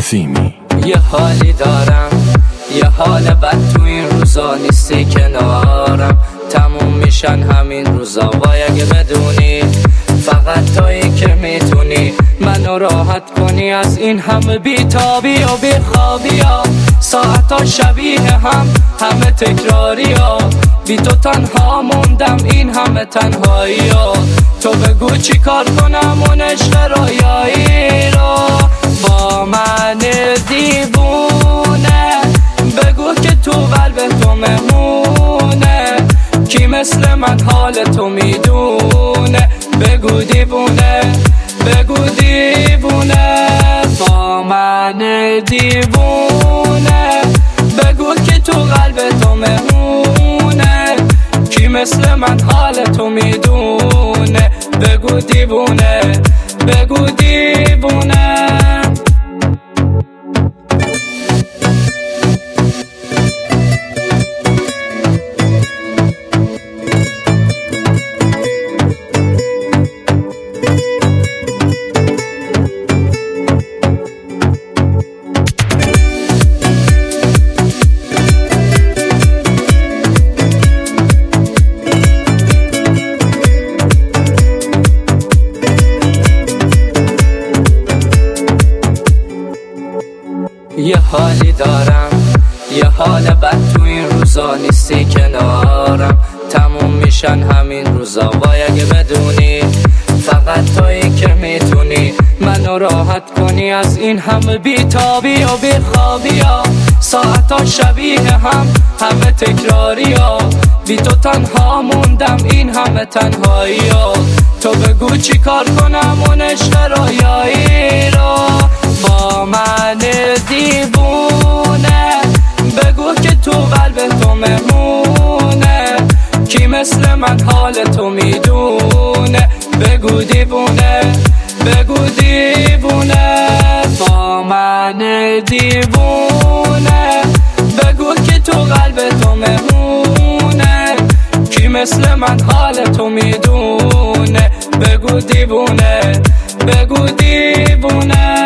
عظیمی. یه حالی دارم، یه حال بد تو این روزا نیستی کنارم. تموم میشن همین روزا، وای اگه بدونی فقط تویی که میتونی منو راحت کنی از این همه بیتابی و بیخوابی ها. ساعتا شبیه هم، همه تکراری ها. بی تو تنها موندم این همه تنهایی ها. تو بگو چی کار کنم اون عشق رویایی رو با من دیوونه. بگو که تو قلب تو مهمونه، کی مثل من حال تو میدونه. بگو دیوونه، بگو دیوونه، با من دیوونه. بگو که تو قلب تو مهمونه، کی مثل من حال تو میدونه. بگو دیوونه، بگو دیوونه. یه حالی دارم، یه حال بد تو این روزا نیستی کنارم. تموم میشن همین روزا، وای اگه بدونی فقط تویی که میتونی منو راحت کنی از این همه بیتابی و بیخوابی ها. ساعتا شبیه هم، همه تکراری ها. بی تو تنها موندم این همه تنهایی ها. تو بگو چی کار کنم اون عشق رویایی رو با من دیوونه. بگو که تو قلب تو مهمونه، کی مثل من حال تو میدونه. بگو دیوونه، بگو دیوونه، با من دیوونه. بگو که تو قلب تو مهمونه، کی مثل من حال تو میدونه. بگو دیوونه، بگو دیوونه.